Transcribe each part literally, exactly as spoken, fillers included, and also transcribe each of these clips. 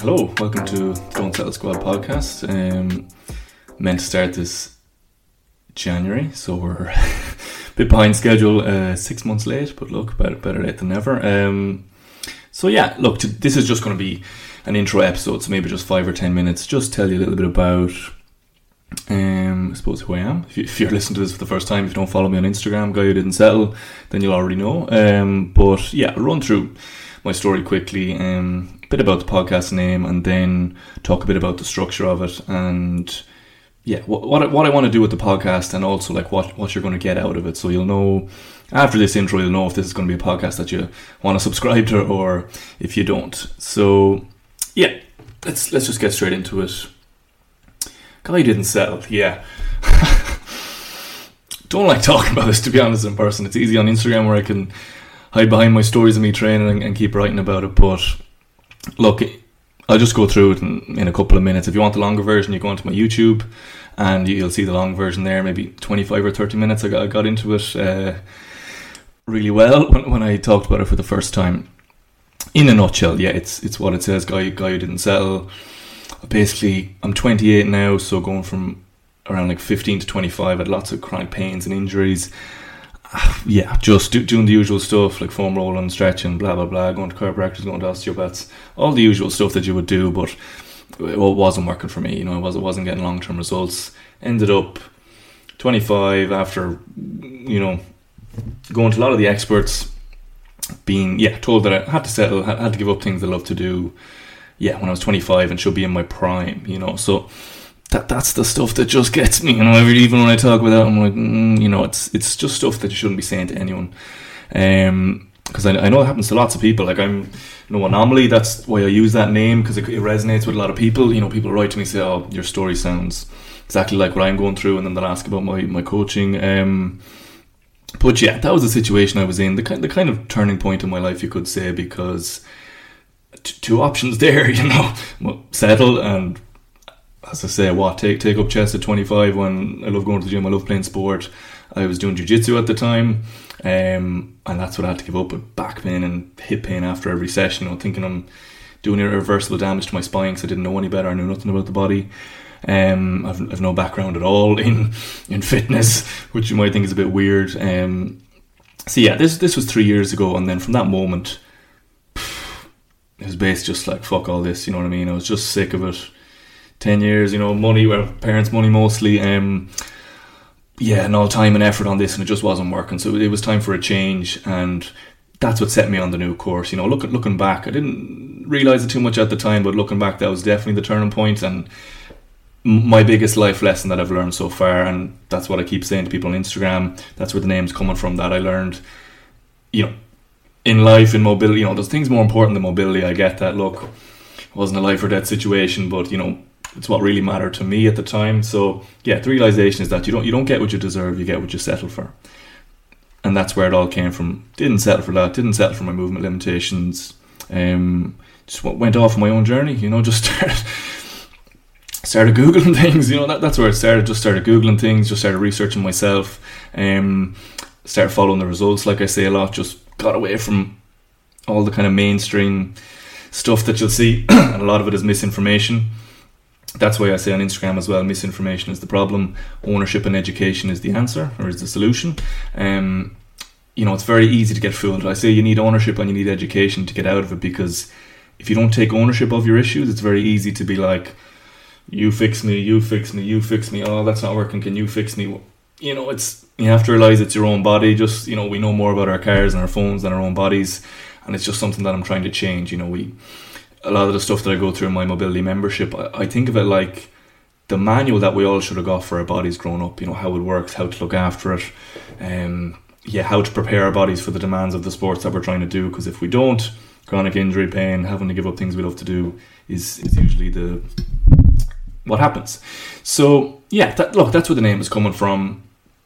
hello, welcome to the Don't Settle Squad podcast. Um, meant to start this January, so we're a bit behind schedule, uh, six months late, but look, better better late than never. Um, so yeah, look, to, this is just going to be an intro episode, so maybe just five or ten minutes, just tell you a little bit about, um, I suppose, who I am. If, you, if you're listening to this for the first time, if you don't follow me on Instagram, Guy Who Didn't Settle, then you'll already know. Um, but yeah, I'll run through my story quickly, um, a bit about the podcast name, and then talk a bit about the structure of it, and yeah, what what I, what I want to do with the podcast, and also like what, what you're going to get out of it. So you'll know after this intro, you'll know if this is going to be a podcast that you want to subscribe to, or if you don't. So yeah, let's let's just get straight into it. Guy Didn't Settle, yeah. Don't like talking about this, to be honest, in person. It's easy on Instagram where I can hide behind my stories of me training and, and keep writing about it, but look, I'll just go through it in, in a couple of minutes. If you want the longer version, you go onto my YouTube and you'll see the long version there, maybe twenty-five or thirty minutes. I got, I got into it uh, really well when, when I talked about it for the first time. In a nutshell, yeah, it's it's what it says, guy, guy who didn't settle. Basically, I'm twenty-eight now, so going from around like fifteen to twenty-five, I had lots of chronic pains and injuries. Yeah, just do, doing the usual stuff like foam rolling, stretching, blah blah blah, going to chiropractors, going to osteopaths, all the usual stuff that you would do, but it wasn't working for me. You know, I was, it wasn't getting long term results. Ended up twenty-five after, you know, going to a lot of the experts, being yeah told that I had to settle, had, had to give up things I love to do. Yeah, when I was twenty-five and should be in my prime, you know, so. That that's the stuff that just gets me, you know. Even when I talk about that, I'm like, mm, you know, it's it's just stuff that you shouldn't be saying to anyone, um, because I, I know it happens to lots of people. Like I'm no anomaly. That's why I use that name, because it, it resonates with a lot of people. You know, people write to me and say, "Oh, your story sounds exactly like what I'm going through," and then they'll ask about my my coaching. Um, but yeah, that was the situation I was in, the kind the kind of turning point in my life, you could say, because t- two options there, you know, well, settle and. As I say, what take take up chest at twenty-five when I love going to the gym, I love playing sport. I was doing jiu-jitsu at the time, um, and that's what I had to give up, with back pain and hip pain after every session, you know, thinking I'm doing irreversible damage to my spine because I didn't know any better. I knew nothing about the body. Um, I've, I've no background at all in, in fitness, which you might think is a bit weird. Um, so yeah, this this was three years ago, and then from that moment, it was basically just like, fuck all this, you know what I mean? I was just sick of it. Ten years, you know, money, well, parents' money mostly, um, yeah, and all time and effort on this, and it just wasn't working. So it was time for a change, and that's what set me on the new course. You know, look, looking back, I didn't realise it too much at the time, but looking back, that was definitely the turning point, and my biggest life lesson that I've learned so far. And that's what I keep saying to people on Instagram. That's where the name's coming from, that I learned, you know, in life, in mobility, you know, there's things more important than mobility. I get that. Look, it wasn't a life or death situation, but, you know, it's what really mattered to me at the time. So yeah, the realization is that you don't you don't get what you deserve, you get what you settle for. And that's where it all came from. Didn't settle for that, didn't settle for my movement limitations. Um, just went off on my own journey, you know, just started, started Googling things, you know, that, that's where it started. Just started Googling things, just started researching myself, um, started following the results, like I say a lot, just got away from all the kind of mainstream stuff that you'll see, and a lot of it is misinformation. That's why I say on Instagram as well, misinformation is the problem, ownership and education is the answer, or is the solution. Um, you know, it's very easy to get fooled. I say you need ownership and you need education to get out of it, because if you don't take ownership of your issues, it's very easy to be like, you fix me, you fix me, you fix me, oh, that's not working, can you fix me? You know, it's you have to realise it's your own body. Just, you know, we know more about our cars and our phones than our own bodies, and it's just something that I'm trying to change. You know, we... A lot of the stuff that I go through in my mobility membership, I, I think of it like the manual that we all should have got for our bodies growing up. You know, how it works, how to look after it, um, yeah, how to prepare our bodies for the demands of the sports that we're trying to do. Because if we don't, chronic injury, pain, having to give up things we love to do is, is usually the what happens. So yeah, that, look, that's where the name is coming from.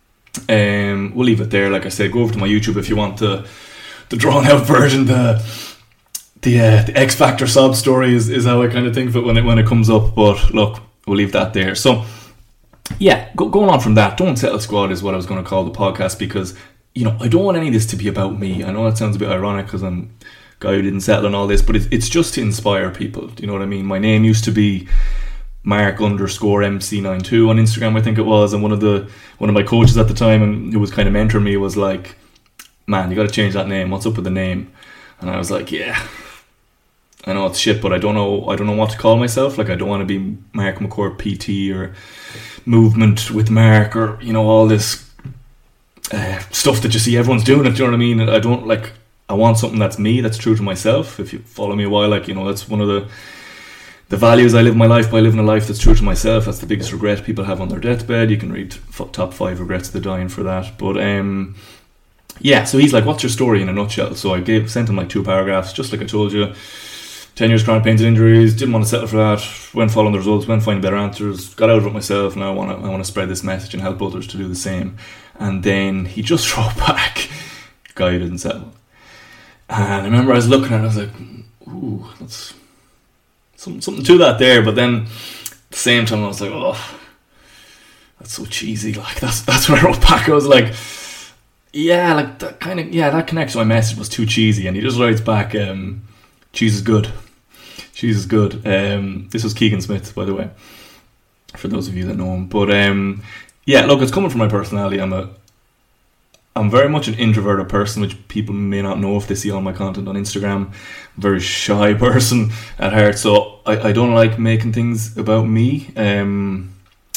Um, we'll leave it there. Like I said, go over to my YouTube if you want the the drawn out version. The The, uh, the X Factor sob story is, is how I kind of think of it when it when it comes up. But look, we'll leave that there. So yeah, go, going on from that, Don't Settle Squad is what I was going to call the podcast, because, you know, I don't want any of this to be about me. I know that sounds a bit ironic because I'm guy who didn't settle and all this, but it's, it's just to inspire people. Do you know what I mean? My name used to be Mark underscore M C ninety-two on Instagram, I think it was, and one of the one of my coaches at the time, and who was kind of mentoring me, was like, man, you got to change that name. What's up with the name? And I was like, yeah, I know it's shit, but I don't know I don't know what to call myself. Like, I don't want to be Mark McCourt P T or Movement with Mark, or, you know, all this uh, stuff that you see everyone's doing it. Do you know what I mean? I don't like. I want something that's me, that's true to myself. If you follow me a while, like, you know, that's one of the the values I live my life by, living a life that's true to myself. That's the biggest regret people have on their deathbed. You can read f- top five regrets of the dying for that. But um, yeah, so he's like, what's your story in a nutshell? So I gave sent him like two paragraphs, just like I told you. ten years chronic pains and injuries, didn't want to settle for that, went following the results, went finding better answers, got out of it myself, and I want to I want to spread this message and help others to do the same. And then he just wrote back, guy who didn't settle. And I remember I was looking at it, I was like, ooh, that's something, something to that there. But then at the same time I was like, oh, that's so cheesy. Like, that's that's what I wrote back. I was like, yeah, like that kind of, yeah, that connection to my message was too cheesy. And he just writes back, um, cheese is good. Cheese is good. Um, this was Keegan Smith, by the way, for those of you that know him. But um, yeah, look, it's coming from my personality. I'm a I'm very much an introverted person, which people may not know if they see all my content on Instagram. I'm a very shy person at heart, so I, I don't like making things about me. Um,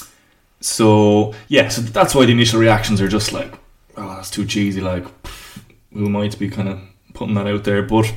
so yeah, so that's why the initial reactions are just like, oh, that's too cheesy. Like, who am I to be kind of putting that out there? But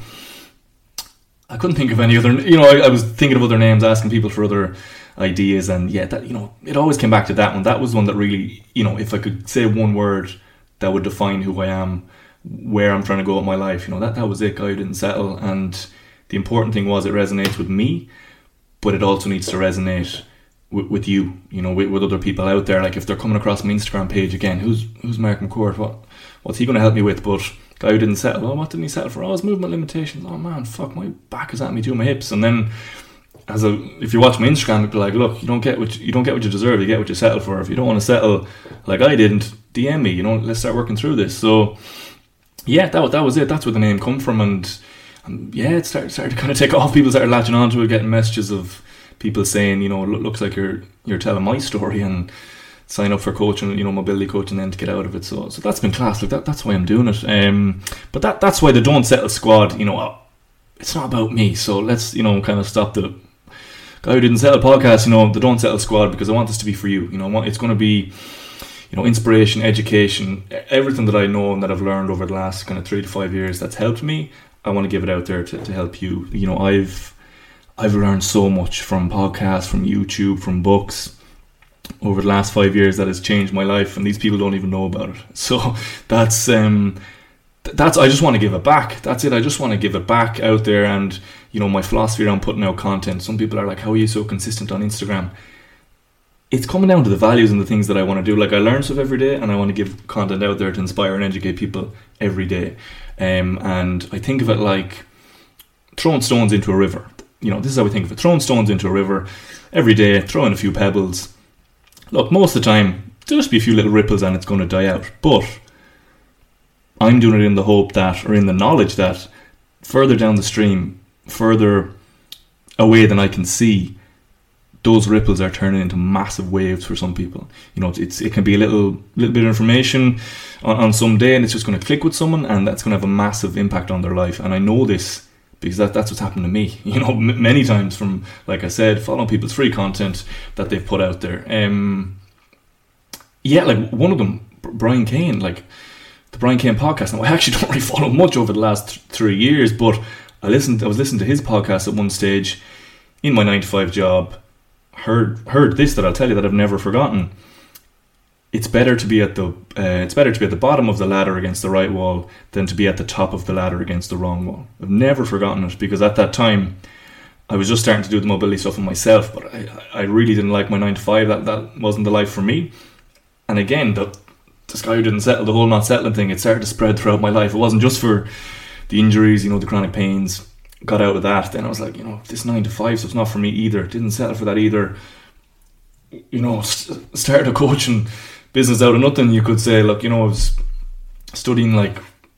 I couldn't think of any other. You know, I, I was thinking of other names, asking people for other ideas, and yeah, that, you know, it always came back to that one. That was one that really, you know, if I could say one word that would define who I am, where I'm trying to go with my life, you know, that, that was it. Guy who didn't settle. And the important thing was it resonates with me, but it also needs to resonate with, with you, you know, with, with other people out there. Like, if they're coming across my Instagram page again, who's who's Mark McCourt? What what's he going to help me with? But guy who didn't settle. Oh, what didn't he settle for? Oh, his movement limitations. Oh man, fuck, my back is at me too, my hips. And then, as a, if you watch my Instagram, it'd be like, look, you don't get what you, you don't get what you deserve. You get what you settle for. If you don't want to settle, like I didn't, D M me. You know, let's start working through this. So yeah, that that was it. That's where the name come from. And, and yeah, it started, started to kind of take off. People started latching onto it, getting messages of people saying, you know, it looks like you're you're telling my story, and sign up for coaching, you know, mobility coaching, then to get out of it. So so that's been class. Like that, that's why I'm doing it. Um, but that that's why the Don't Settle squad, you know, it's not about me. So let's, you know, kind of stop the Guy Who Didn't Settle podcast, you know, the Don't Settle squad, because I want this to be for you. You know, I want, it's going to be, you know, inspiration, education, everything that I know and that I've learned over the last kind of three to five years that's helped me. I want to give it out there to, to help you. You know, I've I've learned so much from podcasts, from YouTube, from books over the last five years that has changed my life, and these people don't even know about it. So that's um that's I just want to give it back. That's it. I just want to give it back out there. And you know, my philosophy around putting out content, some people are like, how are you so consistent on Instagram? It's coming down to the values and the things that I want to do. Like, I learn stuff every day, and I want to give content out there to inspire and educate people every day. Um, and I think of it like throwing stones into a river. You know, this is how I think of it. Throwing stones into a river every day, throwing a few pebbles. Look, most of the time, there'll just be a few little ripples and it's going to die out. But I'm doing it in the hope that, or in the knowledge that, further down the stream, further away than I can see, those ripples are turning into massive waves for some people. You know, it's it can be a little little bit of information on, on some day, and it's just going to click with someone, and that's going to have a massive impact on their life. And I know this because that, that's what's happened to me. You know, m- many times from, like I said, following people's free content that they've put out there. Um, yeah, like one of them, Brian Kane, like the Brian Kane podcast. Now, I actually don't really follow much over the last th- three years, but I listened. I was listening to his podcast at one stage in my nine to five job. Heard heard this that I'll tell you that I've never forgotten. It's better to be at the uh, it's better to be at the bottom of the ladder against the right wall than to be at the top of the ladder against the wrong wall. I've never forgotten it, because at that time I was just starting to do the mobility stuff for myself, but I, I really didn't like my nine to five. That that wasn't the life for me. And again, the this guy who didn't settle, the whole not settling thing, it started to spread throughout my life. It wasn't just for the injuries, you know, the chronic pains. Got out of that, then I was like, you know, this nine to five stuff's not for me either. Didn't settle for that either. You know, st- started a coaching business out of nothing. You could say, look, you know, I was studying like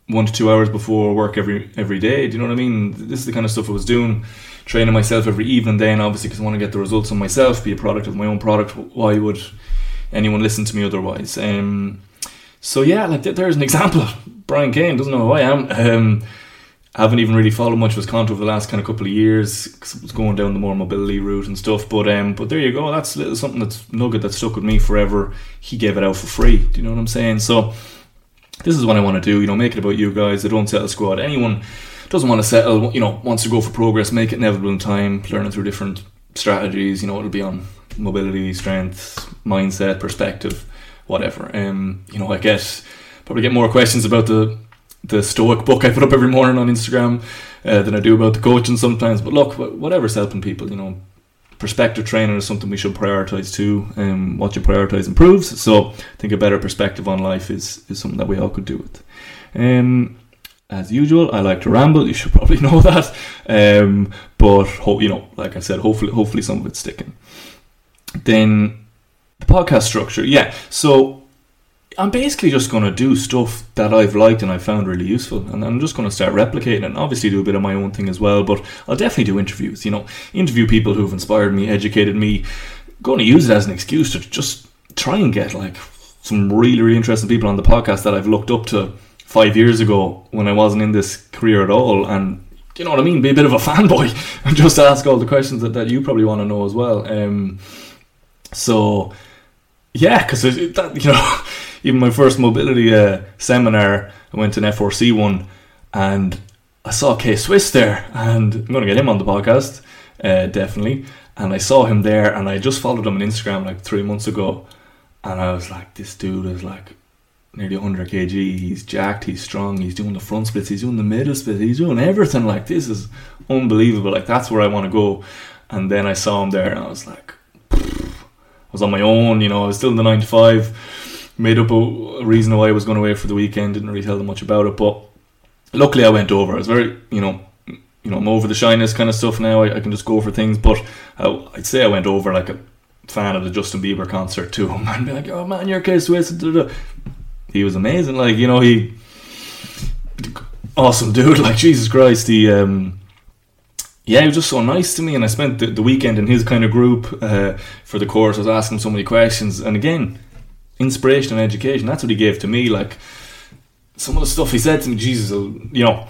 one to two hours before work every every day. Do you know what I mean? This is the kind of stuff I was doing, training myself every evening then, obviously, because I want to get the results on myself, be a product of my own product. Why would anyone listen to me otherwise? Um, so yeah, like there's an example. Brian Kane doesn't know who I am. Um, I haven't even really followed much of his content over the last kind of couple of years because I was going down the more mobility route and stuff. But um, but there you go. That's little, something that's nugget that stuck with me forever. He gave it out for free. Do you know what I'm saying? So this is what I want to do. You know, make it about you guys. The Don't Settle Squad. Anyone doesn't want to settle, you know, wants to go for progress, make it inevitable in time, learning through different strategies. You know, it'll be on mobility, strength, mindset, perspective, whatever. Um, you know, I get probably get more questions about the. the Stoic book I put up every morning on Instagram uh, than I do about the coaching sometimes. But look, whatever's helping people, you know, perspective training is something we should prioritise too. Um, what you prioritise improves. So I think a better perspective on life is, is something that we all could do with. Um, as usual, I like to ramble. You should probably know that. Um, but ho- you know, like I said, hopefully, hopefully some of it's sticking. Then the podcast structure, yeah. So I'm basically just going to do stuff that I've liked and I've found really useful, and I'm just going to start replicating it, and obviously do a bit of my own thing as well, but I'll definitely do interviews, you know, interview people who've inspired me, educated me. I'm going to use it as an excuse to just try and get like some really, really interesting people on the podcast that I've looked up to five years ago when I wasn't in this career at all, and you know what I mean, be a bit of a fanboy and just ask all the questions that, that you probably want to know as well. Um, so yeah, because that, you know, even my first mobility uh, seminar, I went to an F R C one, and I saw K-Swiss there, and I'm going to get him on the podcast, uh, definitely. And I saw him there, and I just followed him on Instagram like three months ago, and I was like, this dude is like nearly one hundred kilograms. He's jacked, he's strong, he's doing the front splits, he's doing the middle splits, he's doing everything. Like, this is unbelievable. Like, that's where I want to go. And then I saw him there, and I was like, I was on my own, you know, I was still in the nine to five. Made up a, a reason why I was going away for the weekend. Didn't really tell them much about it, but luckily I went over. I was very, you know, you know, I'm over the shyness kind of stuff now. I, I can just go for things, but I, I'd say I went over like a fan of the Justin Bieber concert too, and be like, "Oh man, you're K-Swiss." He was amazing. Like, you know, he awesome dude. Like, Jesus Christ, he um, yeah, he was just so nice to me, and I spent the, the weekend in his kind of group uh, for the course. I was asking him so many questions, and again, inspiration and education, that's what he gave to me. Like, some of the stuff he said to me, Jesus, you know,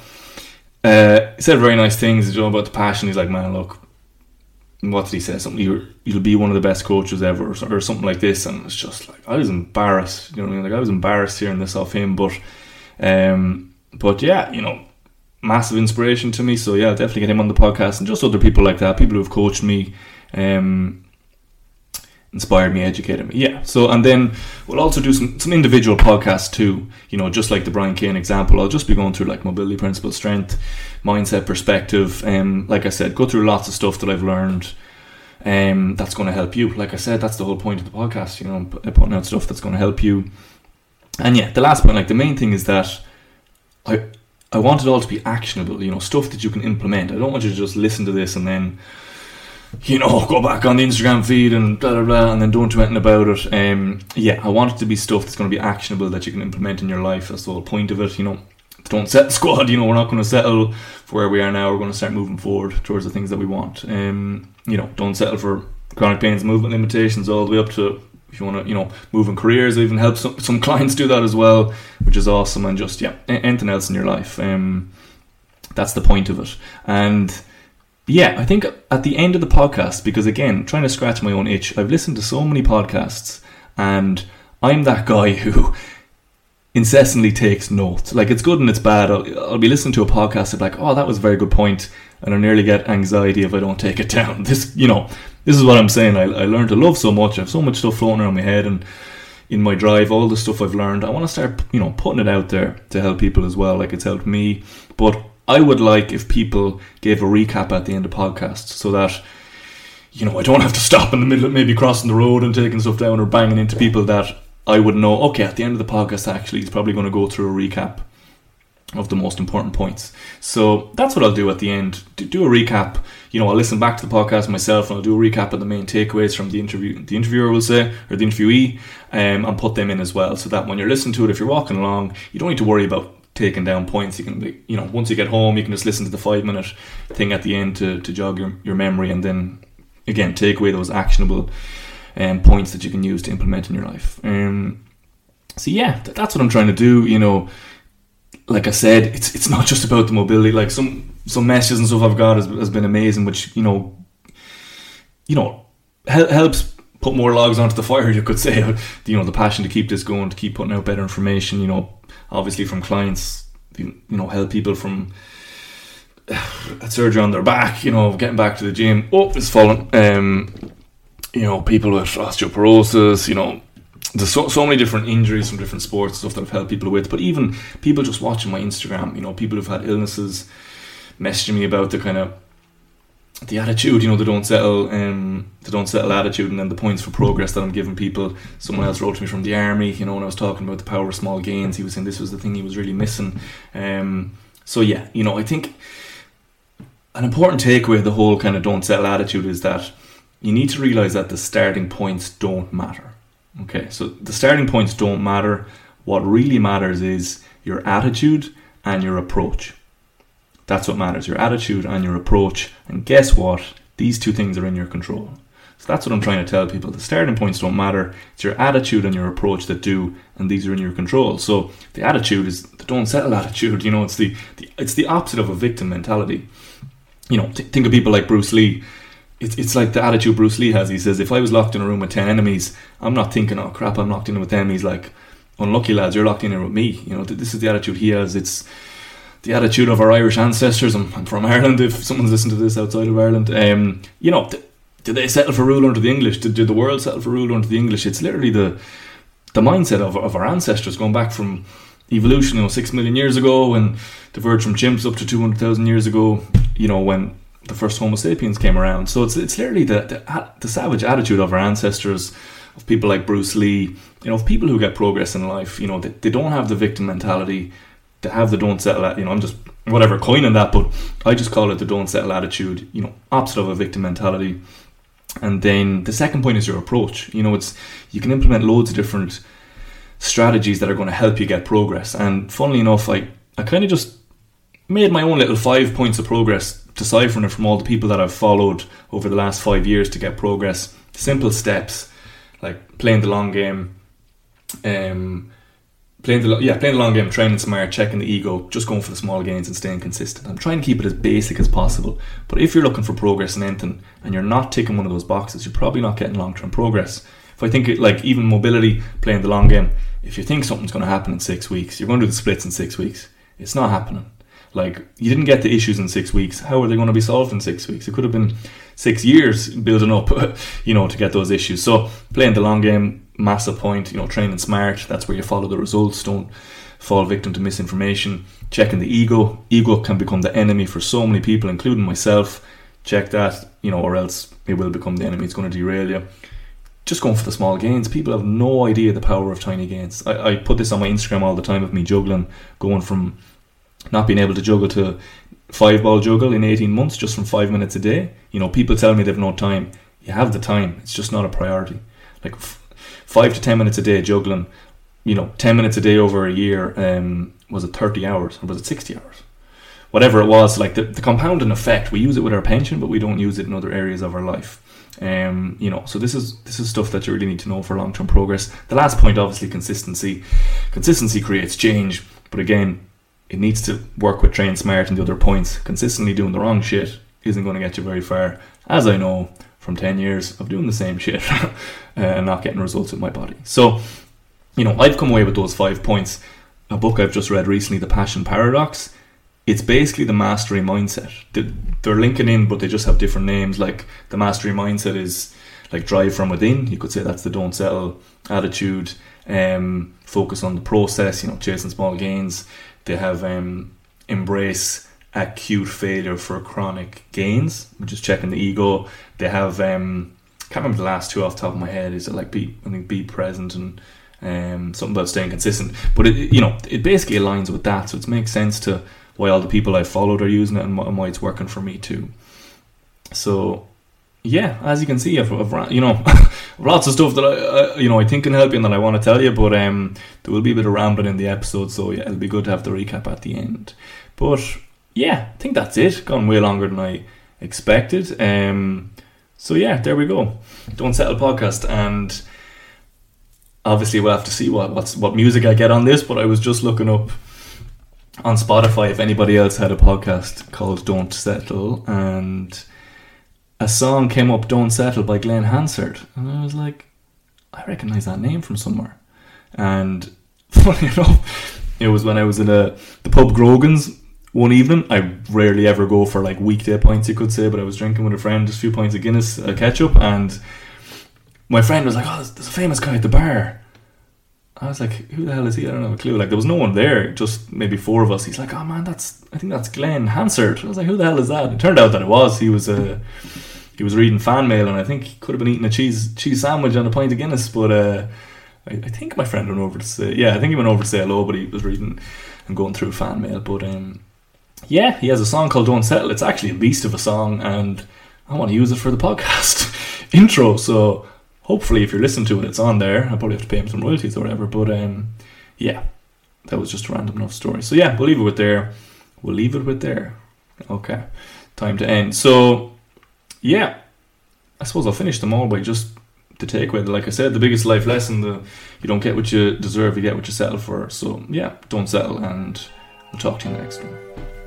uh, he said very nice things, you know, about the passion. He's like, man, look, what did he say? Something, you're, you'll be one of the best coaches ever, or, or something like this. And it's just like, I was embarrassed, you know what I mean? Like, I was embarrassed hearing this off him, but um, but yeah, you know, massive inspiration to me. So yeah, I'll definitely get him on the podcast, and just other people like that, people who have coached me, um, inspired me, educated me. Yeah. So, and then we'll also do some, some individual podcasts too, you know, just like the Brian Kane example. I'll just be going through like mobility principles, strength, mindset, perspective. Um, like I said, go through lots of stuff that I've learned um, that's going to help you. Like I said, that's the whole point of the podcast, you know, putting out stuff that's going to help you. And yeah, the last point, like the main thing is that I I want it all to be actionable, you know, stuff that you can implement. I don't want you to just listen to this and then, you know, go back on the Instagram feed and blah, blah, blah, and then don't do anything about it. Um, yeah, I want it to be stuff that's going to be actionable that you can implement in your life. That's the whole point of it, you know. Don't settle squad, you know, we're not going to settle for where we are now. We're going to start moving forward towards the things that we want. Um, you know, don't settle for chronic pains, movement limitations, all the way up to, if you want to, you know, move in careers. I even help some, some clients do that as well, which is awesome. And just, yeah, anything else in your life. Um, that's the point of it. And yeah, I think at the end of the podcast, because again, trying to scratch my own itch, I've listened to so many podcasts, and I'm that guy who incessantly takes notes. Like, it's good and it's bad. I'll, I'll be listening to a podcast and be like, oh, that was a very good point, and I nearly get anxiety if I don't take it down. This, you know, this is what I'm saying. I, I learned to love so much. I have so much stuff floating around my head, and in my drive, all the stuff I've learned, I want to start, you know, putting it out there to help people as well, like it's helped me. But I would like if people gave a recap at the end of podcasts, so that, you know, I don't have to stop in the middle of maybe crossing the road and taking stuff down or banging into people, that I would know, okay, at the end of the podcast, actually, he's probably going to go through a recap of the most important points. So that's what I'll do at the end. Do a recap. You know, I'll listen back to the podcast myself, and I'll do a recap of the main takeaways from the interview, the interviewer will say, or the interviewee, um, and put them in as well, so that when you're listening to it, if you're walking along, you don't need to worry about taking down points. You can, you know, once you get home, you can just listen to the five minute thing at the end to, to jog your, your memory, and then again take away those actionable um, points that you can use to implement in your life. Um, so yeah, th- that's what I'm trying to do. You know, like I said, it's it's not just about the mobility. Like some some messages and stuff I've got has, has been amazing, which you know, you know, hel- helps put more logs onto the fire. You could say, you know, the passion to keep this going, to keep putting out better information. You know, obviously from clients, you, you know, help people from uh, surgery on their back. You know, getting back to the gym. Oh, it's fallen. Um, you know, people with osteoporosis. You know. There's so, so many different injuries from different sports, stuff that I've helped people with, but even people just watching my Instagram, you know, people who've had illnesses messaging me about the kind of the attitude, you know, the don't settle um, the don't settle attitude, and then the points for progress that I'm giving people. Someone else wrote to me from the army, you know, when I was talking about the power of small gains, he was saying this was the thing he was really missing. Um, so yeah, you know, I think an important takeaway of the whole kind of don't settle attitude is that you need to realise that the starting points don't matter. Okay, so the starting points don't matter. What really matters is your attitude and your approach. That's what matters, your attitude and your approach. And guess what? These two things are in your control. So that's what I'm trying to tell people. The starting points don't matter. It's your attitude and your approach that do, and these are in your control. So the attitude is the don't settle attitude. You know, it's the, the it's the opposite of a victim mentality. You know, th- think of people like Bruce Lee. It's it's like the attitude Bruce Lee has. He says, if I was locked in a room with ten enemies, I'm not thinking, oh crap, I'm locked in with them. He's like, unlucky lads, you're locked in here with me. You know, th- this is the attitude he has. It's the attitude of our Irish ancestors. I'm, I'm from Ireland, if someone's listening to this outside of Ireland. Um, you know, th- did they settle for rule under the English? Did, did the world settle for rule under the English? It's literally the the mindset of, of our ancestors going back from evolution, you know, six million years ago, when diverged from chimps up to two hundred thousand years ago, you know, when the first Homo sapiens came around. So it's it's literally the, the the savage attitude of our ancestors, of people like Bruce Lee, you know, of people who get progress in life. You know, they, they don't have the victim mentality. They have the don't settle. You know, I'm just whatever coining that, but I just call it the don't settle attitude. You know, opposite of a victim mentality. And then the second point is your approach. You know, it's you can implement loads of different strategies that are going to help you get progress. And funnily enough, I I kind of just made my own little five points of progress, deciphering it from all the people that I've followed over the last five years to get progress. Simple steps, like playing the long game, um, playing the yeah playing the long game, training smart, checking the ego, just going for the small gains and staying consistent. I'm trying to keep it as basic as possible. But if you're looking for progress in anything and you're not ticking one of those boxes, you're probably not getting long-term progress. If I think it, like even mobility, playing the long game, if you think something's going to happen in six weeks, you're going to do the splits in six weeks. It's not happening. Like, you didn't get the issues in six weeks. How are they going to be solved in six weeks? It could have been six years building up, you know, to get those issues. So, playing the long game, massive point. You know, training smart. That's where you follow the results. Don't fall victim to misinformation. Checking the ego. Ego can become the enemy for so many people, including myself. Check that, you know, or else it will become the enemy. It's going to derail you. Just going for the small gains. People have no idea the power of tiny gains. I, I put this on my Instagram all the time of me juggling, going from not being able to juggle to five ball juggle in eighteen months, just from five minutes a day. You know, people tell me they've no time. You have the time. It's just not a priority. Like f- five to ten minutes a day juggling, you know, ten minutes a day over a year, um, was it thirty hours or was it sixty hours? Whatever it was, like the, the compounding effect, we use it with our pension, but we don't use it in other areas of our life. Um, you know, so this is this is stuff that you really need to know for long-term progress. The last point, obviously, consistency. Consistency creates change, but again, it needs to work with train smart and the other points. Consistently doing the wrong shit isn't going to get you very far, as I know from ten years of doing the same shit and not getting results with my body. So, you know, I've come away with those five points. A book I've just read recently, The Passion Paradox. It's basically the mastery mindset. They're linking in, but they just have different names. Like the mastery mindset is like drive from within. You could say that's the don't settle attitude. Um, focus on the process, you know, chasing small gains. They have um, embrace acute failure for chronic gains, which is checking the ego. They have, um, can't remember the last two off the top of my head. Is it like be, I think be present and um, something about staying consistent. But it, you know, it basically aligns with that. So it makes sense to why all the people I've followed are using it and why it's working for me too. So yeah, as you can see, I've, I've you know, lots of stuff that I, I, you know, I think can help you and that I want to tell you. But um, there will be a bit of rambling in the episode, so yeah, it'll be good to have the recap at the end. But yeah, I think that's it. Gone way longer than I expected. Um, so yeah, there we go. Don't Settle podcast, and obviously we'll have to see what what's what music I get on this. But I was just looking up on Spotify if anybody else had a podcast called Don't Settle, and a song came up, Don't Settle by Glenn Hansard, and I was like, I recognise that name from somewhere. And funny enough, it was when I was in a, the pub Grogan's one evening. I rarely ever go for like weekday pints, you could say, but I was drinking with a friend, just a few pints of Guinness, uh, ketchup, and my friend was like, oh, there's, there's a famous guy at the bar. I was like, who the hell is he? I don't have a clue. Like, there was no one there, just maybe four of us. He's like, oh man, that's, I think that's Glenn Hansard. I was like, who the hell is that? It turned out that it was. He was a... Uh, He was reading fan mail, and I think he could have been eating a cheese cheese sandwich and a pint of Guinness. But uh, I, I think my friend went over to say, yeah, I think he went over to say hello. But he was reading and going through fan mail. But um, yeah, he has a song called "Don't Settle." It's actually a beast of a song, and I want to use it for the podcast intro. So hopefully, if you're listening to it, it's on there. I'll probably have to pay him some royalties or whatever. But um, yeah, that was just a random enough story. So yeah, we'll leave it with there. We'll leave it with there. Okay, time to end. So. Yeah, I suppose I'll finish them all by just the takeaway. Like I said, the biggest life lesson, the you don't get what you deserve, you get what you settle for. So yeah, don't settle, and we'll talk to you in the next one.